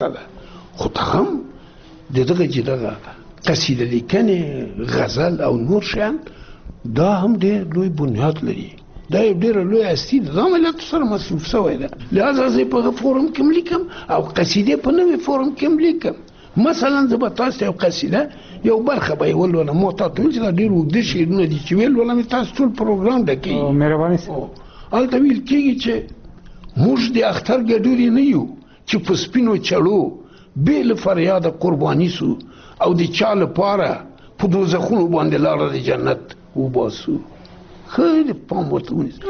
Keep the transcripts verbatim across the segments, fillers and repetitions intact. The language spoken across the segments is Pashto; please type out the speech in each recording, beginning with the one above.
خو ته هم د دغه چې دغه قصیده لیکنې غزل او نور شیان دا هم ډېر لوی بنیاد لري، دا یو ډېره لوی هستي ده، دا ملت سره مصروف شوی ده. لهذا زه په هغه فورم کې هم لیکم او قصیدې په نوې فورم کې هم لیکم. مثلا زه به تاسو ته یو قصیده یو برخه به یې ولولم، ما تا ته ویل چې دا ډېر اوږده شعرونه دي چې ویل ولم تاسو ټول پروګرام ډکوي. مهرباني هلته ویل کېږي چې موږ د اختر ګډورې نه یو چې په سپینو چړو بې له فریاده قرباني سو او د چا لپاره په دوزخونو باندې لاره د جنت وباسو. خیلی پام ورته ونیسه.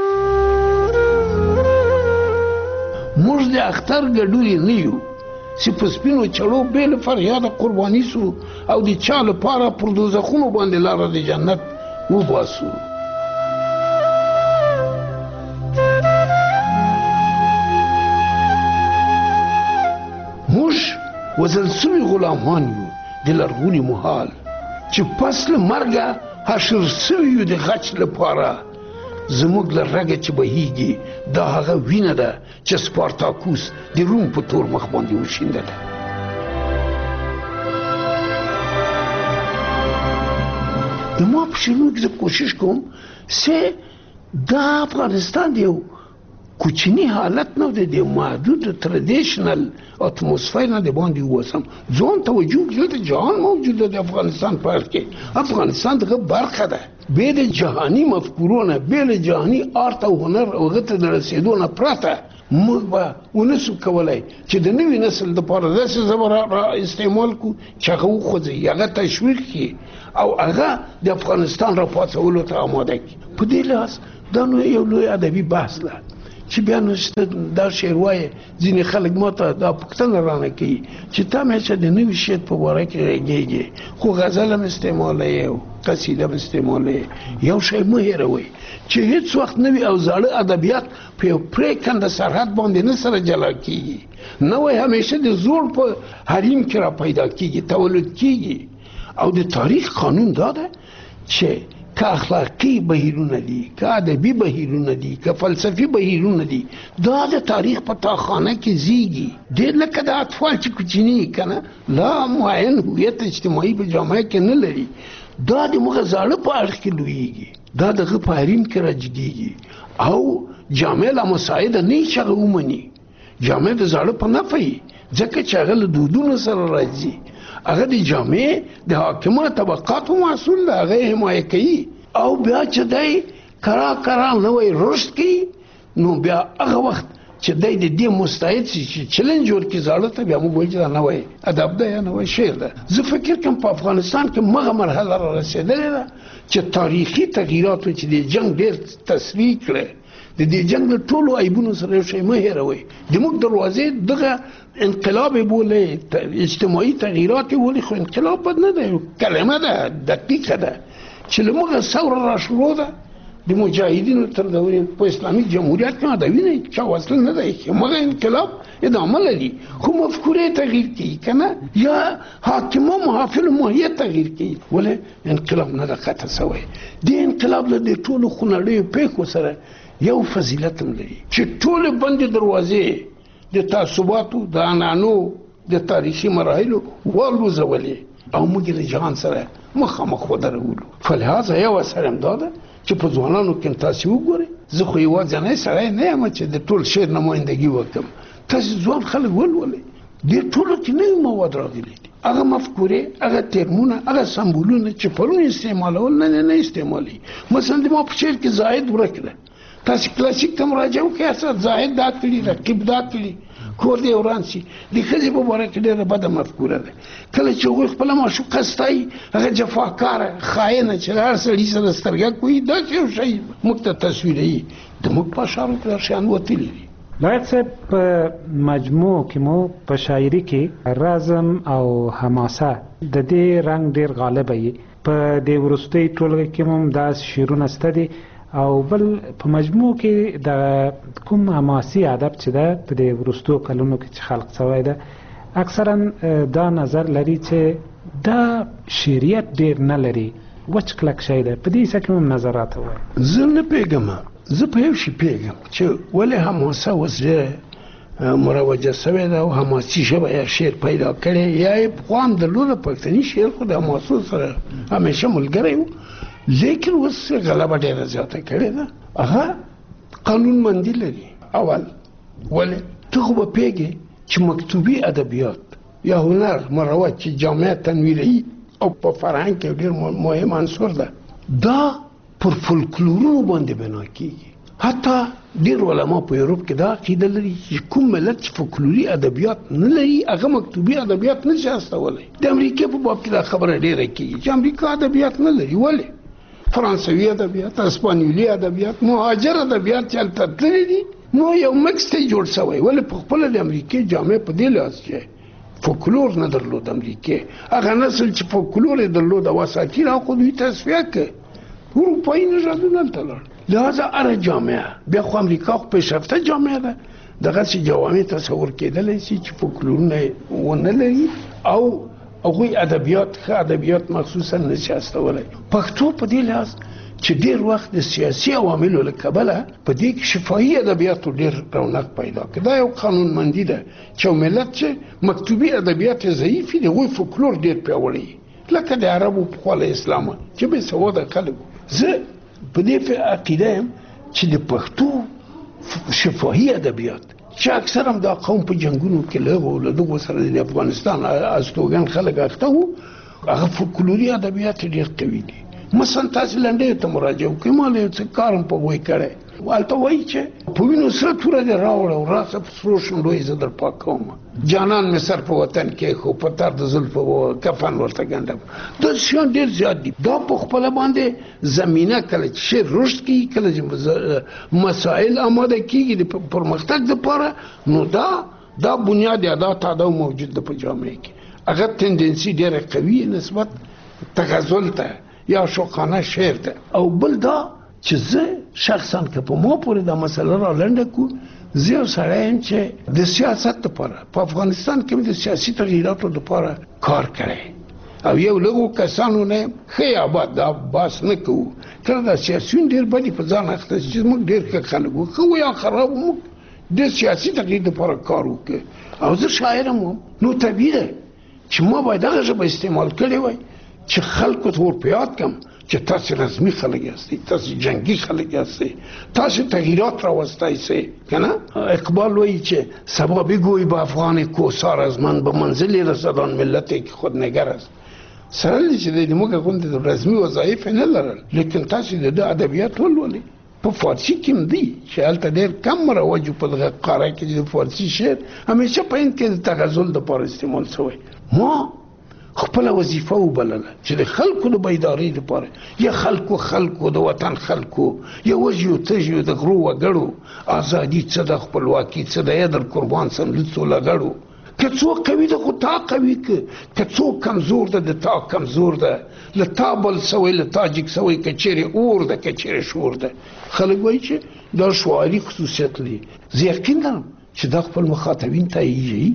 موږ د اختر ګډورې نه یو چې په سپینو چړو بې له فریاده قرباني سو او د چا لپاره پر دوزخونو باندې لاره د جنت وباسو. موږ وزل سوي غلامان یو د لرغوني مهال چې پس له مرګه حشر سوي یو د غچ لپاره. زموږ له رګه چې بهیږي دا هغه وینه ده چې سپارتاکوس د روم په تور مخ باندې وشیندله. د ما په شعرونو کې زه کوشش کوم چې دا افغانستان د یو کوچنی حالت نه دی، د محدود تردیشنل اتموسفیر نه د باندې ووسم. ځان توجه کړئ د جهان موجود دی د افغانستان په اړه کې. افغانستان دغه برخه ده بې د جهاني مفکورو نه، بې له جهاني آرت او هنر او هغه ته د رسېدو نه پرته موږ به ونسو کولی چې د نوي نسل دپاره داسې ژبه را استعمال کړو چې هغه وخوځوي، هغه تشویق کړي او هغه د افغانستان را پاڅولو ته آماده کړي. په دې لحاظ دا نو یو لوی ادبي بحث ده چې بیا نو دا شعر وایي ځینې خلک ما ته دا پوښتنه رانه کوي چې تا همیشه د نوي شعر په باره کې غږېږې خو غزل هم استعمالوې او قصیده هم استعمالوې. یو شی مه هېروئ چې هېڅ وخت نوي او زاړه ادبیات په یو پرېکنده سرحد باندې نه سره جلا کېږي. نوی همیشه د زور په حریم کې را پیدا کېږي، تولد کېږي. او د تاریخ قانون دا ده چې که اخلاقی بهیرونه دي، که ادبي بهیرونه دي، که فلسفي بهیرونه دي، دا د تاریخ په تاخانه کې زیږي. ډېر لکه د اطفال چې کوچني که نه لا معین هویت اجتماعي په جامعه کې نه لري، دا د مغه زاړه په اړخ کې لویږي، دا دغه په حریم کې راجګېږي او جامع لا مساعده نه چې هغه ومني. جامع د زاړه په نفع وي ځکه چې هغه له دودونو سره راځي. هغه د جامع د حاکمه طبقاتو محصول ده، هغه حمایه کوي او بیا چې دی کرا کرا نوی رشد کوي نو بیا هغه وخت چې دی د دې مستعد شي چې چلنج ورکړي زاړه ته، بیا موږ وایو چې دا نوی ادب ده یا نوی شعر ده. زه فکر کوم په افغانستان کې مغه مرحله را رسېدلې ده چې تاریخي تغییراتو چې د جنګ ډېر تصریح کړی، د دې جنګ له ټولو عیبونو سره یو شی مه هېروئ. زموږ دروازې دغه انقلاب یې بولئ، اجتماعي تغییرات یې بولئ، خو انقلاب بد نه ده، یو کلمه ده دقیقه ده چې له موږه ثوره را شروع ده د مجاهدینو تر دورې په اسلامي جمهوریت کې ادبي نه چا وصل نه دی، همغه انقلاب ادامه لري خو مفکورې تغییر کوي که نه، یا حاکمه محافل ماهیت تغییر کوي. ولې انقلاب نه ده قطع شوی. دې انقلاب له دې ټولو خونړیو پیښو سره یو فضیلت هم لري چې ټولې بندې دروازې د تعصباتو د عنعنو د تاریخي مراحلو والوځولې او موږ له جهان سره مخامخ ودرولو. فلهذا یو اثر هم دا ده چې په ځوانانو کې تاسې وګورئ. زه خو یوازینی سړی نه یم چې د ټول شعر نمایندګي وکړم. تاسې ځوان خلک ولولئ، دې ټولو کې نوي مواد راغلي دي، هغه مفکورې، هغه ترمونه، هغه سمبولونه چې پرون استعمالول نن نه استعمالوي. مثلا د ما په شعر کې زاید ورک ده، تاسې کلاسیک ته مراجعه وکړئ، اصلا زاهد دا کړي، رقیب دا کړي، کور دې وران شي. د ښځې په باره کې ډېره بده مفکوره ده. کله چې هغوی خپله معشوقه ستایي هغه جفاکاره خاینه چې هر سړي سره سترګه کوي، داسې یو شی موږ ته تصویروي. د موږ په اشعارو کې دا شیان وتلي دي. لایق صاحب په مجموع کې مو په شاعري کې رزم او حماسه د دې رنګ ډېر غالبه وي. په دې وروستۍ ټولګه کې مو داسې شعرونه شته دي او بل په مجموع کې د کوم حماسي ادب چې ده په دې وروستو کلونو کې چې خلق شوی ده اکثرا دا نظر لري چې دا شعریت ډېر نه لري، وچ کلک شی ده. په دې څه کې هم نظرات وایي. زه نه پوهېږم، زه په یو شي پوهېږم چې ولې حماسه اوس ډېره مروجه شوې ده او حماسي ژبه یا شعر پیدا کړی یا یې پخوا هم درلوده پښتني شعر خو د حماسو سره همیشه ملګری و لیکن اوس غلبه ډېره زیاته کړې ده هغه قانونمندي لري اول ولې ته خو به پوهېږې چې مکتوبي ادبیات یا هنر مروج چې جامعه تنویري او په فرهنګ کې ډېر مهم عنصر ده دا پر فولکلورونو باندې بنا کېږي حتی ډېر علما په یوروپ کې دا عقیده لري چې کوم ملت چې فولکلوري ادبیات نه لري هغه مکتوبي ادبیات نه شي استولی د امریکې په باب کې دا خبره ډېره کېږي چې امریکا ادبیات نه لري ولې فرانسوي ادبیات اسپانیولي ادبیات مهاجر ادبیات چې هلته تللي دي نو یو مکس ته جوړ شوی ولې په خپله د امریکې جامع په دې لحاظ چې فولکلور نه درلود امریکې هغه نسل چې فولکلور یې درلود او اساطیر هغه دوی تصفیه کړ اروپایي نژادونه هلته لاړل لہذا هره جامعه بیا خو امریکا خو پیشرفته جامعه ده دغسې جوامع تصور کېدلی شي چې فولکلورونه یې ونه لري او هغوی ادبیات ښه ادبیات مخصوصا نه شي استولی پښتو په دې لحاظ چې ډېر وخت د سیاسي عواملو له کبله په دې کې شفاهي ادبیاتو ډېر رونق پیدا کړ دا یو قانونمندي ده چې یو ملت چې مکتوبي ادبیات یې ضعیف دي هغوی فولکلور ډېر پیاوړی لکه د عربو پخوا له اسلامه چې بې سواده خلک زه په دې عقیده یم چې د پښتو شفاهي ادبیات چې اکثر هم دا قوم په جنګونو کې له هغو له دغو سره د افغانستان استوګن خلک اخته وو هغه فولکلوري ادبیات ډېر قوي دي مثلا تاسې لنډیو ته مراجعه وکړئ ما له یو څه کار هم په هغوی کړی هلته وایي چې په وینو سره توره دې راوړه او راسه په سرو شونډو یې زه در پاک کوم جانان مې سر په وطن کې خو په تار د زلفو به کفن ورته ګنډم دا شیان ډېر زیات دي دا په خپله باندې زمینه کله چې شعر رشد کېږي کله چې مسایل آماده کېږي د پرمختګ دپاره نو دا دا بنیاد یا دا تعداد موجود ده په جامعه کې هغه تندنسي ډېره قوي نسبت تغزل ته یا شوقانه شعر ته او بل دا چې زه شخصا که په ما پورې دا مسله را لنډه کړو زه یو سړی یم چې د سیاست دپاره په افغانستان کې مې د سیاسي تغییراتو دپاره کار کړی او یو لږو کسانو نه یم ښه آباد دا بحث نه کوو کله دا سیاسیون ډېر بدي په ځان اخته چې موږ ډېر ښه خلک وو ښه و یا خراب موږ د سیاسي تغییر دپاره کار وکړو او زه شاعر هم وم نو طبیعي ده چې ما باید هغه ژبه استعمال کړې وای چې خلکو ته ور په یاد کړم چې تاسې رسمي خلک یاستئ تاسې جنګي خلک یاستئ تاسې تغییرات راوستی سئ که نه اقبال وایي چې سبا بگوی به افغان کوسار از من به منزلی رسد آن ملتی که خود نگر است سره چې د موږ غوندې د رسمي وظایف نه لرل لیکن تاسې د ده ادبیات ولولئ په فارسي کې هم دي چې هلته ډېر کم مروج په دغه قاره کې د فارسي شعر همیشه په هند کې د تغزل دپاره استعمال شوی ما خپله وظیفه وبلله چې د خلکو د بیدارۍ لپاره یا خلکو خلکو د وطن خلکو یا وژیو تژیو د غرو وګړو ازادي څه ده خپلواکي څه ده یا در قربان سم لڅو لګړو که څوک قوي ده خو تا قوي که که څوک کمزور ده د تا کمزور ده له تا بل سوی له تاجک سوی که چیرې اور ده که چیرې شور ده خلک وایي چې دا شعاري خصوصیت لري زه یقین لرم چې دا خپل مخاطبین ته یې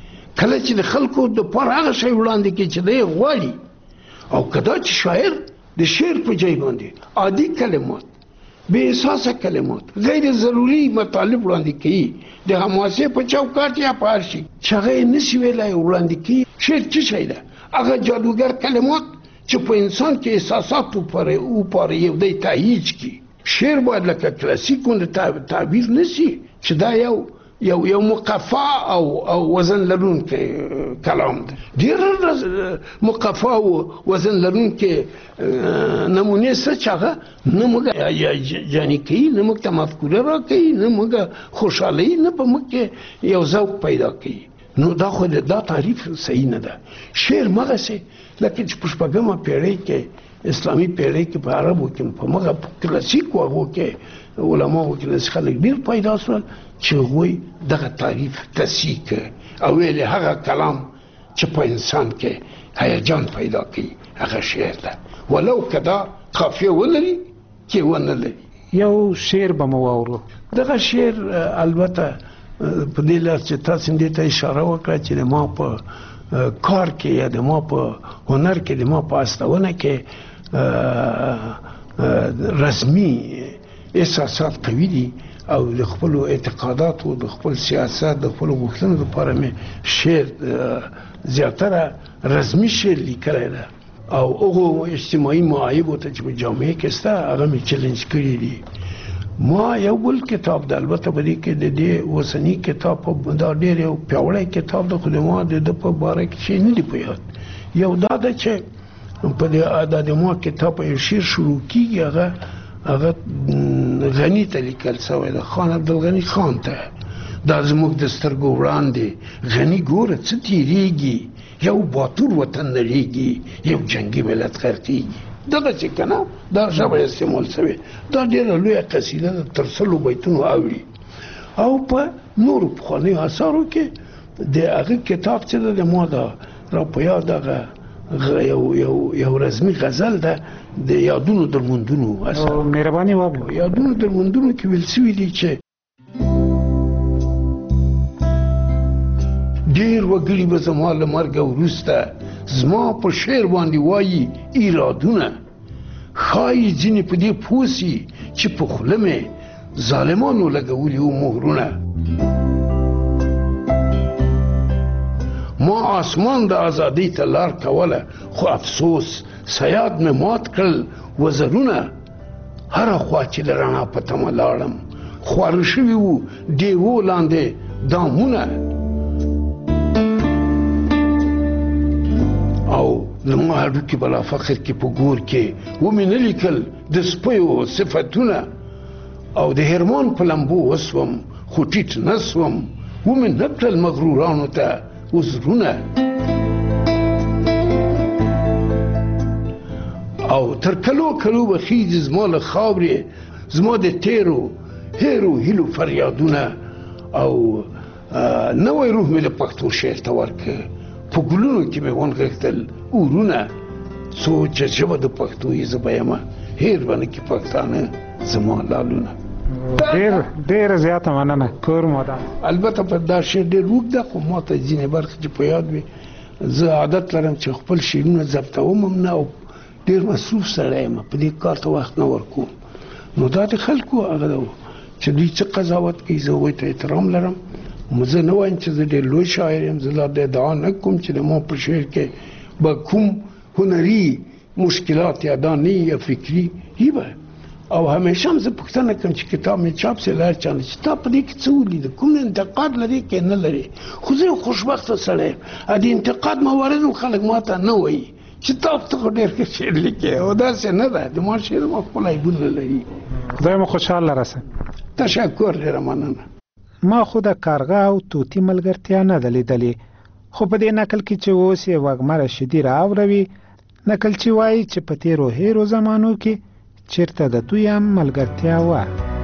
کله چې د خلکو دپاره هغه شی وړاندې کړي چې دی غواړي او که دا چې شاعر د شعر په ځای باندې عادي کلمات بې اساسه کلمات غیر ضروري مطالب وړاندې کوي د حماسې په چوکاټ یا په هر شي چې هغه یې نشي ویلی وړاندې کوي شعر څه شی ده هغه جادوګر کلمات چې په انسان کې احساسات وپاره یو دی تهیج کړي شعر باید لکه کلاسیک غوندې تعبیر نشي چې دا یو یو یو مقفا او او وزن لرونکی کلام ده ډېر مقفا او وزن لرونکی نمونې څه چې هغه نه موږ جاني کوي نه موږ ته مفکوره راکوي نه موږ خوشحالوي نه په موږ کې یو ذوق پیدا کوي نو دا خو دا تعریف صحیح نه ده شعر مغسې لکه چې په شپږمه پیړۍ کې اسلامي پیړۍ کې په عربو کې په مغه کلاسیکو هغو کې علماو کې داسې خلک ډېر پیدا شول چې هغوی دغه تعریف تصحیح کړ او ویلې هغه کلام چې په انسان کې هیجان پیدا کوي هغه شعر ده ولو که دا قافیه ولري کې ونه لري یو شعر به مو واورو دغه شعر البته په دې لحاظ چې تاسې دې ته اشاره وکړه چې د ما په کار کې یا د ما په هنر کې د ما په استونه کې رسمي احساسات قوي دي او د خپل اعتقاداتو د خپل سیاست د خپل غوښتنو لپاره مې شعر زیاتره رسمي شعر لیکلی ده او هغو اجتماعي معایبو ته چې په جامعه کې شته هغه مې چیلنج کړي دي. ما یو بل کتاب ده، البته په دې کې د دې اوسني کتاب دا ډېر یو پیاوړی کتاب ده، خو د ما د ده په باره کې چې نه دي په یاد. یو دا ده چې په دې د ما کتاب په یو شعر شروع کېږي، هغه هغه غني ته لیکل شوی ده، خان عبدالغني خان ته. دا زموږ د سترګو وړاندې غني ګوره څه تېرېږي، یو باتور وطن نړېږي، یو جنګي ملت غرقېږي. دغه چې که نه دا ژبه استعمال شوې، دا ډېره لویه قصیده ده، تر سلو بیتونو اوړي. او په نورو پخوانیو اثارو کې د هغه کتاب چې ده د ما دا را په یاد هغه یو یو یو رسمي غزل ده د یادونو درمندونو اثر. مهرباني وکړئ. یادونو درمندونو کې ویل شوي دي چې ډېر وګړي به زما له مرګه وروسته زما په شعر باندې وایي ایرادونه، ښایي ځینې په دې پوه سي چې په خوله مې ظالمانو لګولي وو مهرونه. ما آسمان د ازادۍ ته لار کوله، خو افسوس سیاد مې مات کړل وزرونه. هره خوا چې د رڼا په تمه لاړم، خواره شوي وو ډیوو لاندې دامونه. او زما هډوکي بلا فخر کې په ګور کې ومې نه لیکل د سپیو صفتونه، او د هرمان په لمبو وسوم خو ټیټ نه سوم، ومې نه کړل مغرورانو ته عذرونه. او تر کلو کلو به خیږي زما له خاورې، زما د تیرو هیرو هیلو فریادونه. او نوی روح مې د پښتو شعر ته ورکړ، په ګلونو کې مې ونغښتل اورونه. څو چې ژبه د پښتو یې زه به یمه، هیر به نه کړي پښتانه زما لالونه. ډېر ډېره زیاته مننه کور مودان. البته په دا شعر ډېر اوږد ده، خو ما ته ځینې برخې چې په یاد وي. زه عادت لرم چې خپل شعرونه ضبطوم هم نه، او ډېر مصروف سړی یم، په دې کار ته وخت نه ورکوم. نو دا د خلکو هغه ده چې دوی څه قضاوت کوي، زه هغوی ته احترام لرم. زه نه وایم چې زه ډېر لوی شاعر یم، زه لا ادعا نه کوم چې د ما په شعر کې به کوم هنري مشکلات یا دانې یا فکري وي به. او همیشه هم زه پوښتنه کوم چې کتاب مې چاپ سي له هر چا نه چې تا په دې کې څه ولیده، کوم انتقاد لري که نه لري. خو زه یو خوشبخته سړی یم، د انتقاد موارد خلک ما ته نه وایي چې تا ته خو ډېر ښه شعر لیکې، او داسې نه ده. د ما شعر ما خپل عیبونه لري. خدای مو خوشحاله راسه. تشکر، ډېره مننه. ما خو د کارغه او طوطي ملګرتیا نه ده لیدلې، خو په دې نکل کې چې اوس یې وږمه رشیدي راوروي، نکل چې وایي چې په تیرو هیرو زمانو کې چېرته د دوی هم ملګرتیا وه.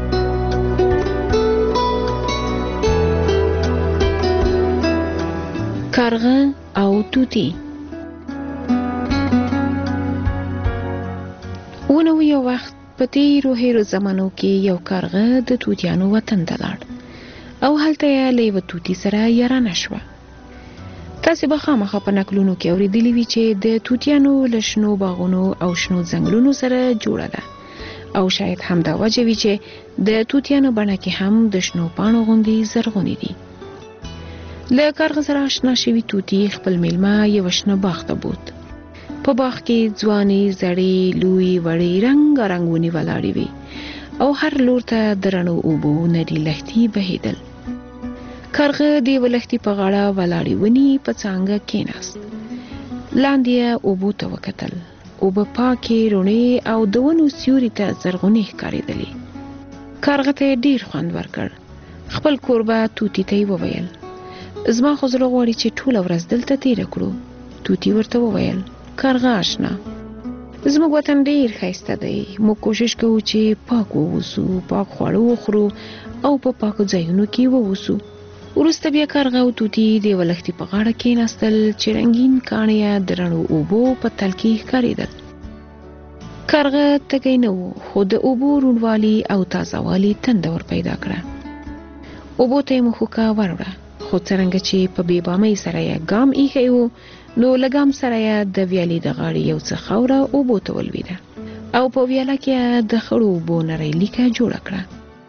کارغه او طوطي. ونو یو وخت په تیرو هیرو زمانو کې یو کارغه د طوطیانو وطن ته لاړ، او هلته یې له یوه طوطي سره یارانه شوه. تاسې به خامخا په نکلونو کې اورېدلي وي چې د طوطیانو له شنو باغونو او شنو ځنګلونو سره جوړه ده، او شاید همدا وجه وي چې د طوطیانو بڼه کې هم د شنو پاڼو غوندې زرغونې دي. له کارغه سره اشنا شوي طوطي خپل میلمه یوه شنه باغ ته بوت. په باغ کې ځوانې، زړې، لوی، وړې رنګارنګ ونې ولاړې وي، او هر لور ته د رڼو اوبو نري لښتي بهېدل. کارغه د یوه لښتي په غاړه ولاړې ونې په څانګه کېناست. لاندې یې اوبو ته وکتل. اوبه پاکې، رڼې او د ونو سیوري ته زرغونې ښکارېدلې. کارغه ته یې ډېر خوند ورکړ. خپل کوربه طوطي ته یې وویل، زما خو زړه غواړي چې ټوله ورځ دلته تېره کړو. طوطي ورته وویل، کارغه اشنا، زموږ وطن ډېر ښایسته دی، موږ کوشش کوو چې پاک ووسو، پاک خواړه وخورو او په پاکو ځایونو کې ووسو. وروسته بیا کارغه او طوطي د یوه لښتي په غاړه کېناستل چې رنګین کاڼي یې د رڼو اوبو په تل کې ښکارېدل. کارغه تږی نه و، خو د اوبو روڼوالي او تازهوالي تنده ور پیدا کړه. اوبو ته یې مښوکه وروړه، خو څرنګه چې په بې بامۍ سره یې ګام ایښی و، نو له ګام سره یې د ویالې د غاړې یو څه خاوره اوبو ته ولوېده، او په ویاله کې یې د خړو اوبو نرۍ لیکه جوړه کړه.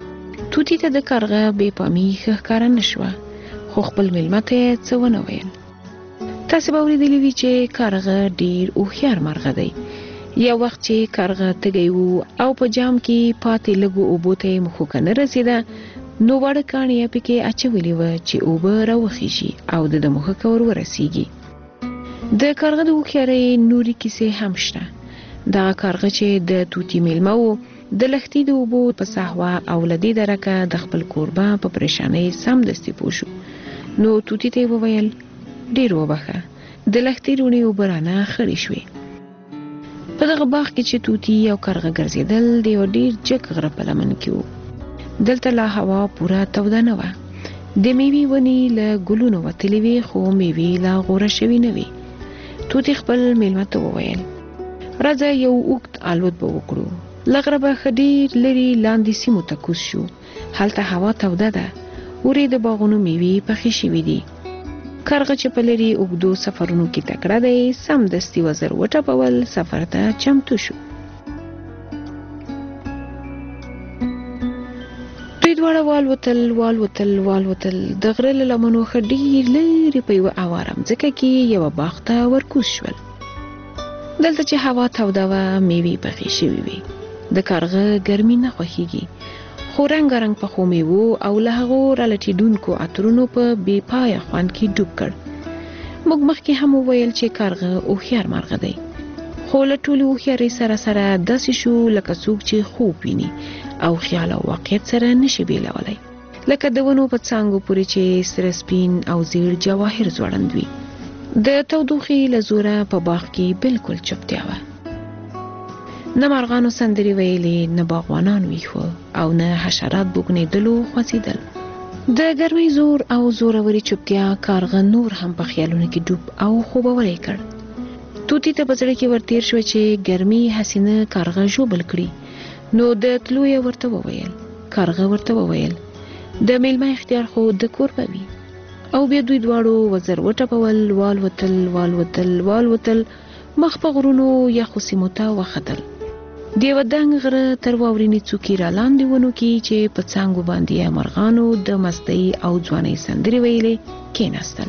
توتی ته د کارغه بې پامي ښه ښکاره نه شوه، خو خپل مېلمه ته یې څه ونه ویل. تاسې به اورېدلي وي چې کارغه ډېر هوښیار مرغه دی. یو وخت چې کارغه تږی و او په جام کې پاتې لږو اوبو ته یې مښوکه نه رسېده، نو واړه کاڼي یې پکې اچولې وه چې اوبه راوخیږي او د ده مښوکه ور ورسېږي. د کارغه د هوښیارۍ نورې کیسې هم شته. دغه کارغه چې د توتي مېلمه و، د لښتې د اوبو په سهوه او له دې درکه د خپل کوربه په پریشانۍ سمدستي پوه شو. نو توتي ته یې وویل: ډېر وبخښه، د لښتې روڼې اوبه رانه خړې شوې. په دغه باغ کې چې توتي او کارغه ګرځېدل، د یو ډېر جګ غره په لمن کې و. دلته لا هوا پوره توده نه وه. د میوې ونې له ګلونو وتلې وې، خو میوې لا غوره شوې نه وې. توتي خپل مېلمه ته وویل: راځه یو اوږد الوت به وکړو. له غره به ښه ډېر لرې لاندې سیمو ته کوز شو. هلته هوا توده ده، ورې د باغونو میوې پخې شوې دي. کارغه چې په لرې اوږدو سفرونو کې تکړه دی، سمدستي وزر وټپول، سفر ته چمتو شو. دوی دواړه والوتل والوتل والوتل د غره له لمنو ښه ډېر لرې په یوه اواره مځکه کې یوه باغ ته ورکوز شول. دلته چې هوا توده وه، میوې پخې شوې وې. د کارغه ګرمي نه خوښېږي، خو رنګارنګ پخو میوو او له هغو رالټېدونکو عطرونو په بې پایه خوند کې ډوب کړ. موږ مخکې هم وویل چې کارغه هوښیار مرغه دی، خو له ټولې هوښیارۍ سره سره داسې شو لکه څوک چې خوب ویني او خیال او واقعیت سره نشي بیلولی، لکه د ونو په څانګو پورې چې سره سپین او زیړ جواهر ځوړند وي. د تودوخې له زوره په باغ کې بالکل چوپتیا وه. نه مرغانو سندرې ویلې، نه باغوانان ویښ وه او نه حشرات بوږنېدلو خوځېدل. د ګرمۍ زور او زورورې چوپتیا کارغه نور هم په خیالونو کې ډوب او خوبولی کړ. توتي ته په زړه کې ورتېر شوه چې ګرمي هسې نه کارغه ژوبل کړي. نو د تلو یې ورته وویل. کارغه ورته وویل: د مېلمه اختیار خو د کور به وي. او بیا دوی دواړو وزر وټپول، والوتل والوتل والوتل، مخ په غرونو یخو سیمو ته وختل. د یوه دنګ غره تر واورینې څوکې را لاندې ونو کې چې په څانګو باندې مرغانو د مستۍ او ځوانۍ سندرې ویلې کېناستل.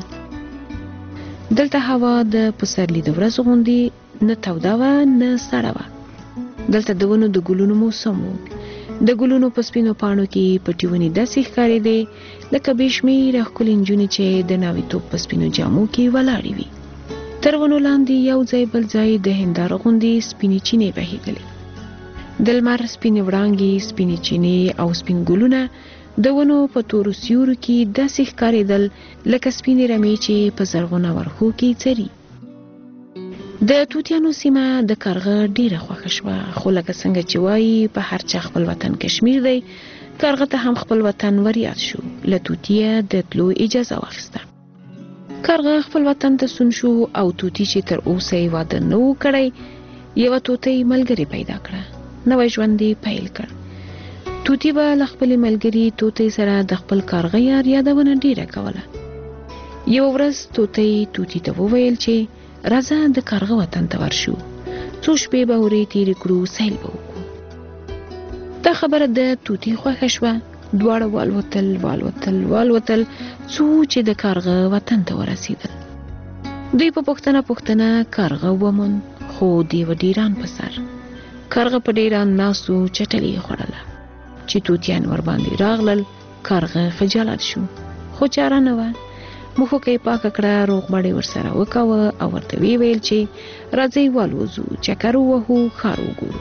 دلته هوا د پسرلي د ورځو غوندې نه توده وه نه سړه وه. دلته د ونو د ګلونو موسم و. د ګلونو په سپینو پاڼو کې پټې ونې داسې ښکارېدې لکه بې شمېره ښکلې نجونې چې د ناویتوب په سپینو جامو کې ولاړې وي. تر ونو لاندې یو ځای بل ځای د هنداره غوندې سپینې چینې بهېدلې. د لمر سپینې وړانګې، سپینې چینې او سپین ګلونه د ونو په تورو سیورو کې داسې ښکارېدل لکه سپینې رمې چې په زرغونه ورښو کې څري. د توتیانو سیمه د کارغه ډیره خوښه شوه، خو لکه څنګه چې وایي په هر چا خپل وطن کشمیر دی، کارغه ته هم خپل وطن وریاد شو. له توتیه د تلو اجازه واخیسته. کارغه خپل وطن ته ستون شو او توتی چې تر اوسه یې واده نه و کړی، یوه توتی ملګرې پیدا کړه. نوی ژوند یې پیل کړ. توتی به له خپلې ملګرې توتی سره د خپل کارغه یار یادونه ډیره کوله. یوه ورځ توتی توتی ته وویل چې راځه د کارغه وطن ته ورشو، څو شپې به ورې تېرې کړو، سیل به وکړو. دا خبره د توتی خوښه شوه. دواړه والوتل والوتل والوتل څو چې د کارغه وطن ته ورسېدل. دوی په پوښتنه پوښتنه کارغه وموند، خو د یوه ډیران په سر. کارغه په ډیران ناست و، چټلي یې خوړله. چې توتیان ورباندې راغلل، کارغه خجالت شو، خو چاره نه وه. مښوکه یې پاکه کړه، روغبړ یې ورسره وکاوه او ورته ویې ویل چې راځئ والوځو، چکر ووهو، ښار وګورو.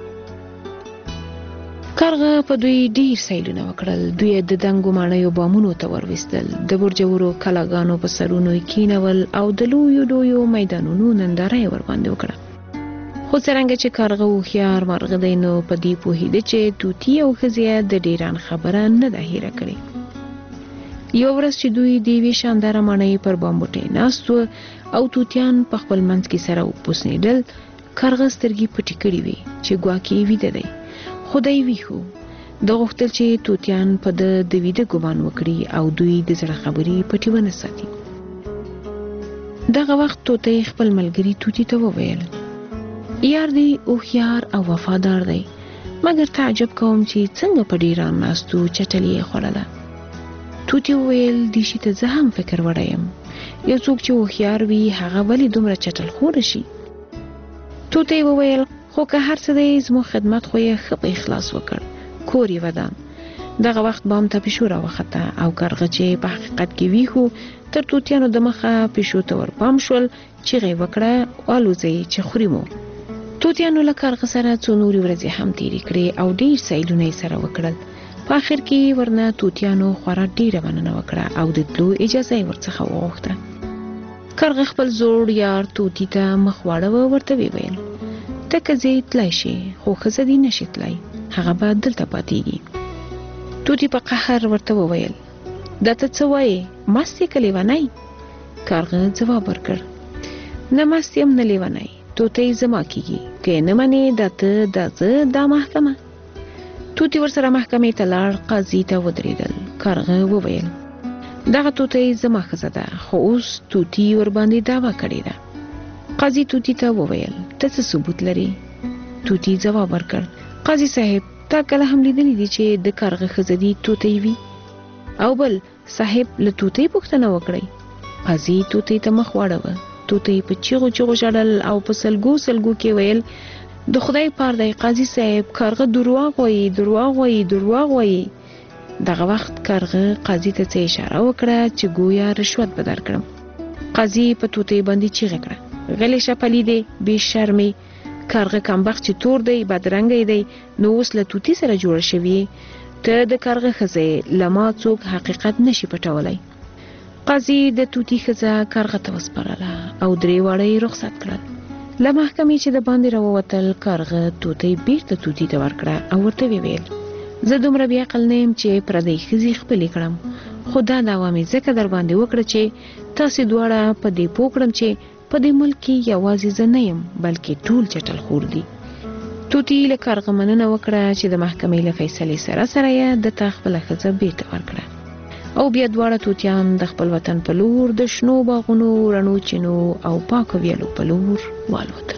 کارغه په دوی ډیر سیلونه وکړل. دوی د دنګو ماڼیو بامونو ته ورویستل، د برجورو کلاګانو په سرونو یې کینول او د لویو لویو میدانونو ننداره یې ورباندې وکړه. خو څرنګه چې کارغه هوښیار مرغه دی، نو په دې پوهېده چې توتي او ښځې د ډیران خبره نه ده هیره کړې. یو ورځ چې دوی د یوې شانداره ماڼۍ پر بامبوټۍ ناست و او توتیان په خپل منځ کې سره وپوسنېدل، کارغه سترګې پټې کړې وې چې ګواکې ویده دی. خو دی ویښ و. ده غوښتل چې توتیان په ده د ویده ګمان وکړي او دوی د زړه خبرې پټې ونه ساتي. دغه وخت توتی خپل ملګري توتي ته وویل: یار دی هوښیار او وفادار دی، مګر تعجب کوم چې څنګه په ډیران ناستو چټلي یې خوړله. توتی وویل دې شي ته زه هم فکر وړی یم. یو څوک چې هوښیار وي هغه ولې دومره چټل خوره شي؟ توتی وویل خو که هر څه دی زموږ خدمت خو یې ښه په اخلاص وکړ. کور یې ودان. دغه وخت بام ته پیشو راوخته او کارغه چې په حقیقت کې ویښو تر توتیانو د مخه پیشو ته ورپام شول. چیغې یې وکړه الوځئ چې خوري مو. توتیانو له کارغه سره څو نورې ورځې هم تېرې کړې او ډېر سیلونه یې سره وکړل. په آخر کې ورنه توتیانو خورا ډېره مننه وکړه او د تلو اجازه یې ورڅخه وغوښته. کارغه خپل زوړ یار توتی ته مخ واړوه، ورته ویې ویل ته که ځې تلی شې خو ښځه دې نشي تلی، هغه به دلته پاتېږي. توتی په قهر ورته وویل دا ته څه وایې؟ مست یې که لیونی؟ کارغه ځواب ورکړ نه مست یم نه لیونی، توتی زما کېږي، که یې نه منې دا ته دا زه دا محکمه. توتی ورسره محکمې ته لاړ. قاضي ته ودرېدل. کارغه وویل دغه توتی زما ښځه ده، خو اوس توتی ورباندې دعوه کړې ده. قاضي توتی ته وویل ته څه ثبوت لرې؟ توتی ځواب ورکړ قاضي صاحب تا کله هم لیدلی دي چې د کارغه ښځه دي توتی وي؟ او بل صاحب له توتی پوښتنه وکړئ. قاضي توتی ته مخ واړوه. توتی په چیغو چیغو ژړل او په سلګو سلګو کې ویل د خدای پار دی قاضي صاحب، کارغه درواغ وایي درواغ وایي درواغ وایي. دغه وخت کارغه قاضي ته څه اشاره وکړه چې ګویا رشوت به درکړم. قاضي په توتی باندې چیغه کړه غلی شه پلیدې بې شرمې، کارغه کمبخت چې تور دی بدرنګی دی نو اوس له توتی سره جوړه شوي، ته د کارغه ښځه له ما څوک حقیقت نشي پټولی. قاضي د توتی ښځه کارغه ته وسپارله او درې واړه یې رخصت کړل. له محکمې چې د باندې راووتل کارغه توتی بیرته توتی ته ورکړه او ورته ویې ویل زه دومره بې عقل نه یم چې پردۍ ښځې خپلې کړم، خو دا دعوه مې ځکه در باندې وکړه چې تاسې دواړه په دې پوه کړم چې په دې ملک کې یوازې زه نه یم بلکې ټول چټل خور دي. توتی له کارغه مننه وکړه چې د محکمې له فیصلې سره سره یې د تا خپله ښځه بیرته ورکړه او بیا دواړه توتیان د خپل وطن په لور د شنو باغونو رڼو چینو او پاکو ویالو په لور والوتل.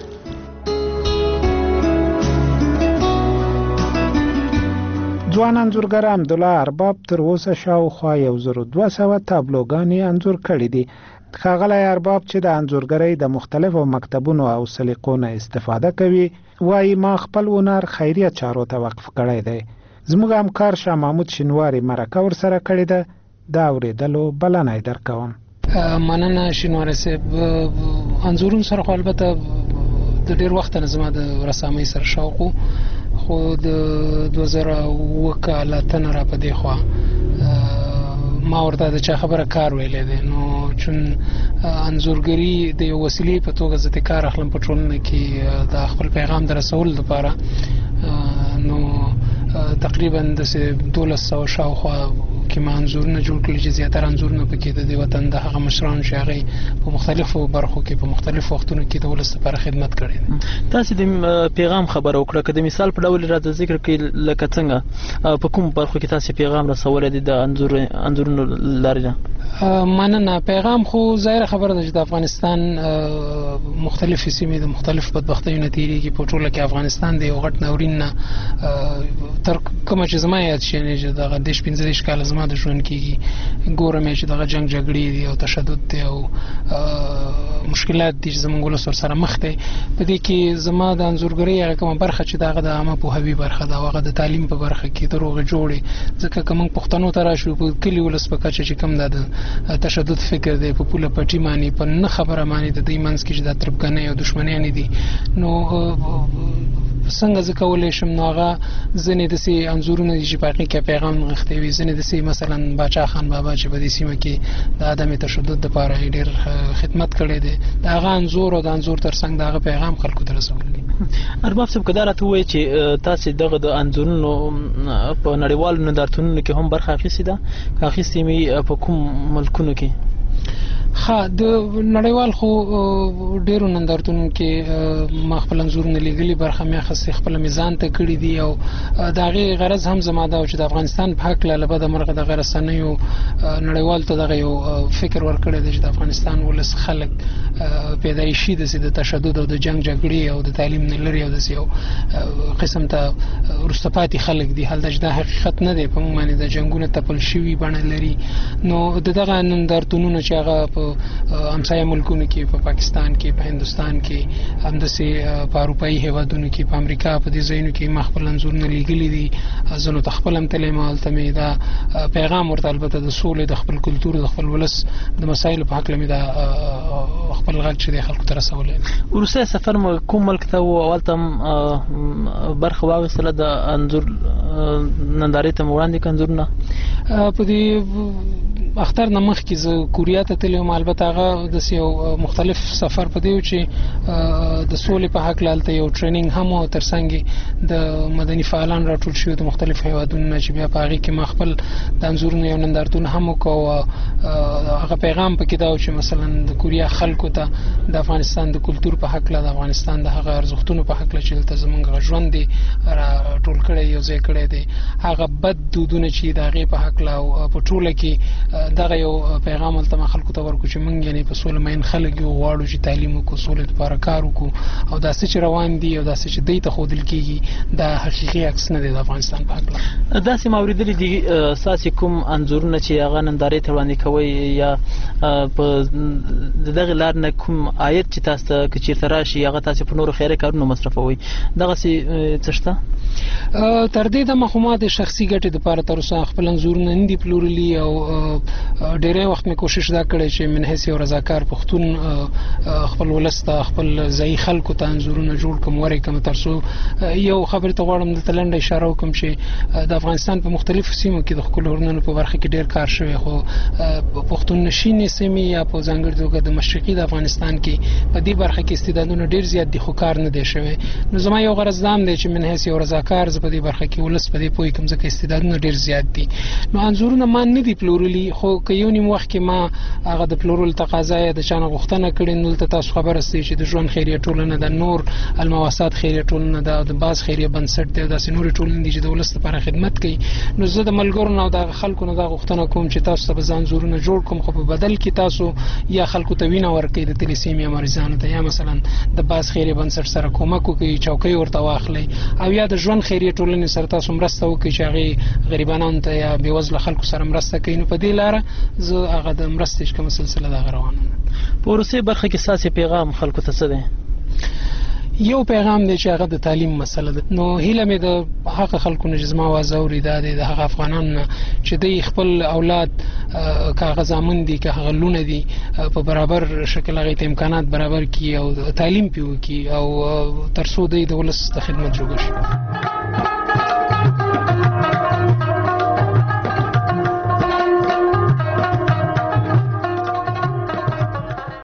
ځوان انځورګر عبدالله ارباب تر اوسه شاوخوا یو زر دوه سوه تابلوګانې انځور کړي دي. ښاغلی ارباب چې د انځورګرۍ د مختلفو مکتبونو او سلیقو نه استفاده کوي وایي ما خپل هنر خیریه چارو ته وقف کړی دی. زموږ همکار شاه محمود شینواري مرکه ورسره کړې ده، دا اورېدلو بلنه یې درکوم. مننه شینواري صاحب. انځورونو سره خو البته د ډېر وخت نه زما د رسامۍ سره شوق و، خو د دوه زره اووه کاله نه را په دې خوا ما ورته د چا خبره کار ویلی دی، نو چون انځورګري د یو وسیلې په توګه زه د کار اخلم په ټولنه کې د خپل پیغام د رسولو لپاره، نو تقریبا د دولس سوه شاوخوا کې ما انځورونه جوړ کړي چې زیاتره انځورونه پکې د دې وطن د هغه مشرانو چې هغوی په مختلفو برخو کې په مختلفو وختونو کې د ولس لپاره خدمت کړی دی. تاسې د پیغام خبره وکړه، که د مثال په ډول راته ذکر کړئ لکه څنګه په کوم برخو کې تاسې پیغام رسولی دی د انځورونو لارې نه؟ مننه. پیغام خو ظاهره خبره ده چې د افغانستان مختلفې سیمې د مختلفو بدبختیو نه تېرېږي، په ټوله کې افغانستان د یو غټ ناورین نه تر کومه چې زما یاد شي چې دغه دېرش پنځه دېرش کاله زما د ژوند کېږي ګورم چې دغه جنګ جګړې دي او تشدد دی او مشکلات دي چې زموږ ولس ورسره مخ دی. په دې کې زما د انځورګرۍ هغه کومه برخه چې د هغه د عامه پوهاوي برخه ده او هغه د تعلیم په برخه کې د روغې جوړې، ځکه که موږ پښتنو ته راشو په کلي ولس په کچه چې کوم دا د تشدد فکر دی په پوله پټي معنی په نه خبره معنی د دوی منځ کې چې دا تربګنۍ او دښمنیانې دي، نو څنګه زه کولی شم نو هغه ځینې داسې انځورونه دي چې په هغې کې پیغام نغښتی وي، ځینې داسې مثلا باچا خان بابا چې په دې سیمه کې د عدم تشدد دپاره یې ډېر خدمت کړی دی، د هغه انځور او د انځور تر څنګ د هغه پیغام خلکو ته رسول دي. ارباب صاحب که دا راته ووایي چې تاسې دغه د انځورونو په نړیوالو نندارتونونو کې هم برخه اخیستې ده، که اخیستې مې په کوم ملکونو کې؟ ها د نړیوال خو ډیرو نندارتونو کې ما خپل انځورونه لیږلي، برخه مې اخیستې خپله مې ځان ته کړي دي او د هغې غرض هم زما دا و چې د افغانستان په هکله له بده مرغه دغه رسنیو نړیوالو ته دغه یو فکر ورکړی دی چې د افغانستان ولس خلک پیدایشي د تشدد او د جنگ جګړې او د تعلیم نه لري او د یو قسم ته رستپاتې خلک دي. حال دا حقیقت نه دی. په موږ باندې د جنگونو تپل شوي بڼه لري. نو دغه نندارتونونه چې هغه په همسایه ملکونو کې په پاکستان کې په هندستان کې همداسې په اروپایي هیوادونو کې په امریکا په دې ځایونو کې ما خپل انځورونه لیږلي دي. زه نو خپل هم تللی ما هلته مې دا پیغام ورته البته د سولې د خپل کلتور د خپل ولس د مسایلو په هکله مې دا خپل غږ چې د خلکو ته رسولی. وروستی سفر مو کوم ملک ته و او هلته هم برخه واخیستله د انځور نندارې ته مو وړاندې کړه انځورونه؟ په دې اختر نه مخکې زه کوریا ته تللی وم. البته هغه داسې یو مختلف سفر په دی و چې د سولې په هکله هلته یو ټریننګ هم و، تر څنګ د مدني فعالان راټول شوي د مختلفو هیوادونو نه چې بیا په هغې کې ما خپل د انځورونو یو نندارتون هم وکړ. هغه پیغام پکې دا و چې مثلا د کوریا خلکو ته د افغانستان د کلتور په هکله د افغانستان د هغه ارزښتونو په هکله چې دلته زموږ ژوند دی راټول کړی یو ځای کړی دی، هغه بد دودونه چې د هغې په هکله او په ټوله کې دغه یو پیغام هلته ما خلکو ته ورکړو چې موږ یعنې په سوله مین خلک یو، غواړو چې تعلیم وکړو، سولې دپاره کار وکړو او دا څه چې روان دي او دا څه چې دوی ته ښودل کېږي دا حقیقي عکس نه دی د افغانستان په هکله. داسې ما اورېدلي دي ستاسې کوم انځورونه چې هغه نندارې ته وړاندې کوئ یا په د دغې لارې نه کوم عاید چې تاسو ته که چېرته راشي هغه تاسې په نورو خیري کارونو مصرفوئ، دغسې څه شته؟ تر دې دمه خو ما د شخصي ګټې دپاره تر اوسه خپل انځورونه نه دي پلورلي او ډېری وخت مې کوشش دا کړی چې من حیث یو رضاکار پښتون خپل ولس ته خپل ځایي خلکو ته انځورونه جوړ کړم ورې کړم. تر څو یو خبرې ته غواړم دلته لنډه اشاره وکړم چې د افغانستان په مختلفو سیمو کې د ښکلو هنرونو په برخه کې ډېر کار شوی، خو پښتون نشینې سیمې یا په ځانګړې توګه د مشرقي د افغانستان کې په دې برخه کې استعدادونه ډېر زیات دي خو کار نه دی شوی. نو زما یو غرض دا هم دی چې من حیث یو رضاکار زه په دې برخه کې ولس په دې پوه کړم ځکه استعدادونه ډېر زیات دي. نو انځورونه ما نه دي پلورلي، خو که یو نیم وخت کې ما هغه د پلورلو تقاضا یې د چا نه غوښتنه کړې نو دلته تاسو خبره سئ چې د ژوند خیریه ټولنه ده، نور المواسات خیریه ټولنه ده، د باز خیریه بنسټ دی، داسې نورې ټولنې دي چې د ولس لپاره خدمت کوي. نو زه د ملګرو نه او د خلکو نه دا غوښتنه کوم چې تاسو ته به زه انځورونه جوړ کړم، خو په بدل کې تاسو یا خلکو ته وینه ورکړئ د تلیسیم یا مریضانو ته، یا مثلا د باز خیریه بنسټ سره کومک وکړئ، چوکۍ ورته واخلئ، او یا د ژوند خیریه ټولنې سره تاسو مرسته وکړئ چې هغې غریبانو ته یا بېوزله خلکو سره مرسته کوي. نو په دې لاره زه هغه د مرستې چې کومه سلسله د هغه روانه ده. په وروستۍ برخه کې ستاسې پیغام خلکو ته څه دی؟ یو پیغام دی چې هغه د تعلیم مسله ده. نو هیله مې د هغه خلکو نه چې زما اواز اوري دا دی د هغه افغانانو نه چې دوی خپل اولاد که هغه زامن دي که هغه لونه دي په برابر شکل هغې ته امکانات برابر کړي او تعلیم پرې وکړي او تر څو دوی د ولس د خدمت جوګه شي.